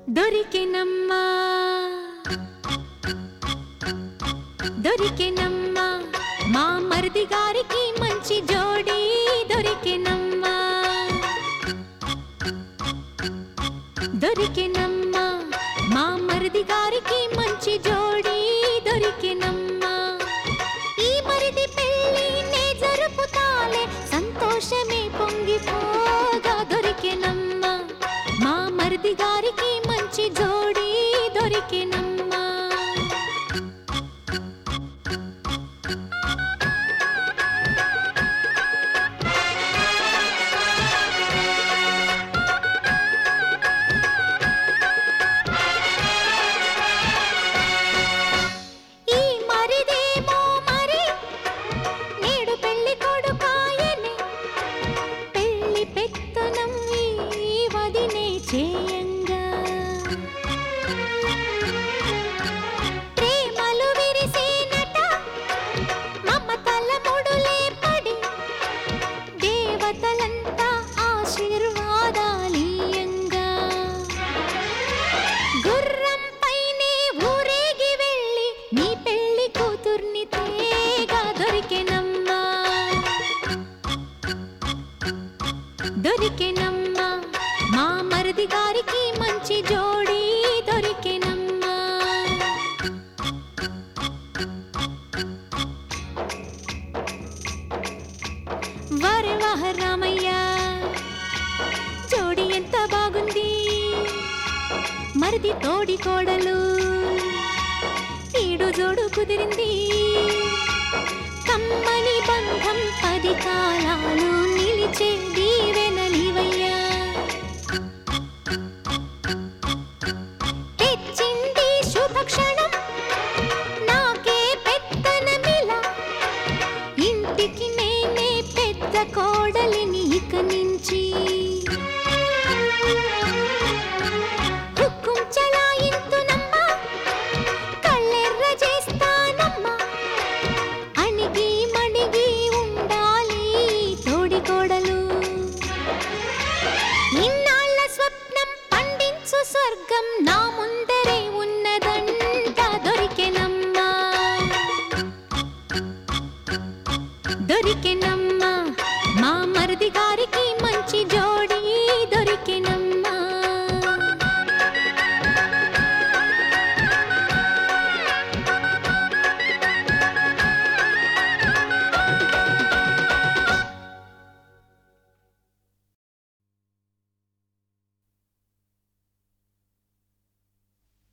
దొరికెనమ్మా దొరికెనమ్మా మా మరిది గారికి మంచి జోడి దొరికెనమ్మా దొరికెనమ్మా మా మరిది గారికి మంచి జోడి దొరికెనమ్మా ఈ మరిది పెళ్లి నే జరుపుతాలే సంతోషమే పొంగిపోగా దొరికెనమ్మా మా మరిది గారికి మంచి జోడి దొరికెనమ్మా ప్రేమలు విరిసేనట మమతల ముడులే పడి దేవతలంతా ఆశీర్వాదాలీయంగా గుర్రం పైనే ఊరేగి వెళ్ళి నీ పెళ్లి కూతుర్ని తేగా దొరికెనమ్మా దొరికెనమ్మా మా మరిది గారికి మంచి జోడి దొరికెనమ్మా వారే వాహ రామయ్య జోడి ఎంత బాగుంది మరిది తోడి కోడలు ఈడు జోడు కుదిరింది కమ్మని బంధం 10 కాలాలు నిలిచే